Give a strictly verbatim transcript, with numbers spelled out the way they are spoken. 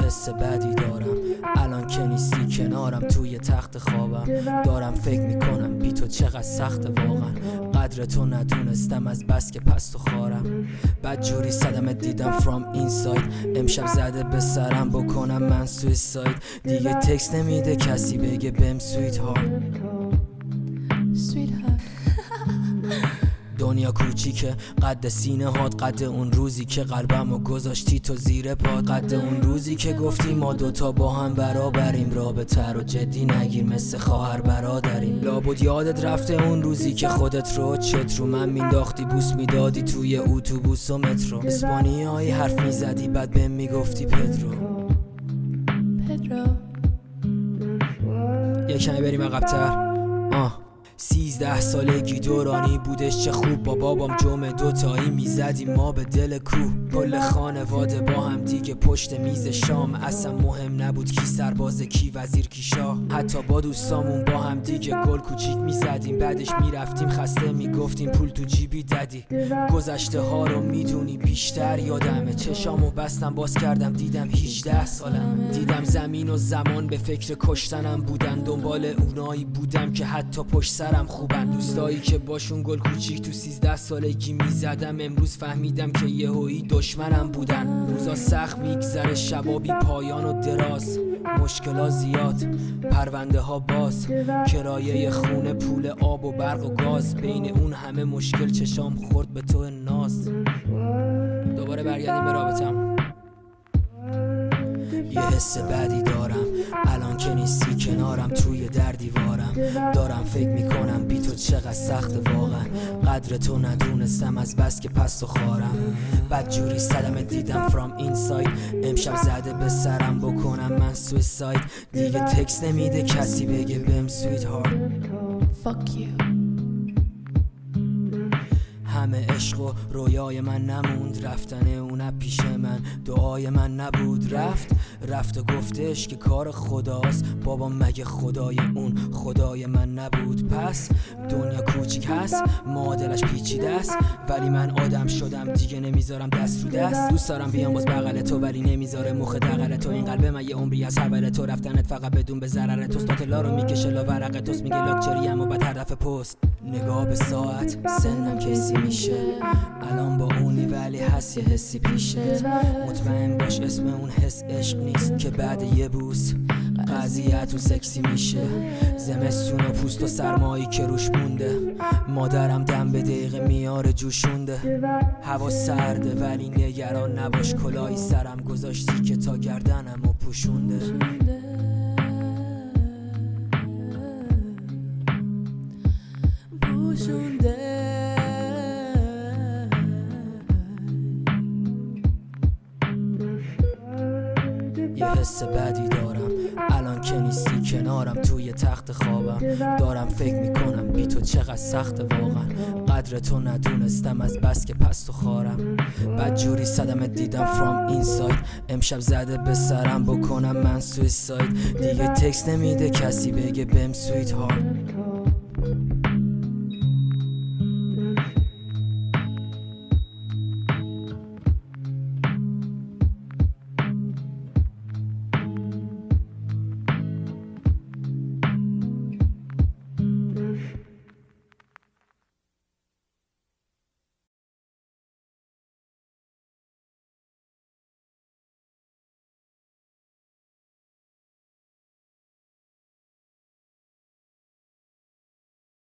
حس بدی دارم الان که نیستی کنارم، توی تخت خوابم دارم فکر میکنم بی تو چقدر سخت واقعا. قدر تو ندونستم از بس که پست و خارم، بد جوری صدمت دیدم from inside. امشب زده به سرم بکنم من سویساید، دیگه تکست نمیده کسی بگه بهم سویت هارت. دنیا کوچیکه قد سینه هات، قد اون روزی که قلبمو گذاشتی تو زیر پات، قد اون روزی که گفتی ما دوتا با هم برابریم، رابطه رو جدی نگیر مثل خواهر برادریم. لابد یادت رفته اون روزی که خودت رو چت رو من مینداختی بوس میدادی توی اتوبوس و مترو، اسپانیایی حرف میزدی بعد بهم میگفتی پدرو پدرو. یه کمی بریم عقب‌تر. آه سیزده سالگی دورانی بودش، چه خوب با بابام جمعه دوتایی میزدیم ما به دل کوه، کل خانواده با هم دیگه پشت میز شام، اصلا مهم نبود کی سرباز کی وزیر کی شاه، حتی با دوستامون با هم دیگه گل کوچیک میزدیم، بعدش میرفتیم خسته میگفتیم پول تو جیبی ددی. گذشته ها رو میدونی بیشتر یادمه، چشامو بستم باز کردم دیدم هجده سالم، دیدم زمین و زمان به فکر کشتنم بودن، دنبال اونایی بودم که حتی پشت سرم خوبن، دوستایی که باشون گل کوچیک تو سیزده سالگی میزدم، امروز فهمیدم که یهویی دشمنم بودن. روزا سخت میگذره شبا بی پایان و دراز، مشکلات زیاد پرونده ها باز، کرایه خونه پول آب و برق و گاز، بین اون همه مشکل چشام خورد به تو ناز. دوباره برگردیم به رابطم. یه حس بدی دارم الان که نیستی کنارم، توی در دیوارم دارم فکر میکنم بی تو چقدر سخت واقعا. قدر تو ندونستم از بس که پست و خارم، بد جوری صدمت دیدم from inside. امشب زده به سرم بکنم من سویساید، دیگه تکست نمیده کسی بگه بهم سویت هارت. Fuck you. همه عشق و رویای من نموند، رفتن اون پیش من دعای من نبود، رفت رفت و گفتش که کار خداست، بابا مگه خدای اون خدای من نبود؟ پس دنیا کوچیک هست معادلش پیچیده است، ولی من آدم شدم دیگه نمیذارم دست رو دست. دوست دارم بیام باز بغل تو ولی نمیذاره مخ دغل تو، این قلب من یه عمری از حول تو، رفتنت فقط بدون به ضرر تو، استاتلا رو میکشه لا ورق توست، میگه لاکچری اما بعد هدف پست. نگاه به ساعت سنم کسی میشه الان با اونی ولی هست یه حسی پیشت، مطمئن باش اسم اون حس عشق نیست که بعد یه بوس قضیه تو سکسی میشه. زمستون و پوست و سرمایی که روش مونده، مادرم دم به دقیقه میاره جوشونده، هوا سرده ولی نگران نباش کلاهی سرم گذاشتی که تا گردنم و پوشونده. یه حس بدی دارم الان که نیستی کنارم، توی تخت خوابم دارم فکر میکنم بی تو چقدر سخت واقعا. قدر تو ندونستم از بس که پست و خارم، بد جوری صدمت دیدم from inside. امشب زده به سرم بکنم من سویساید، دیگه تکست نمیده کسی بگه بهم سویت هارت.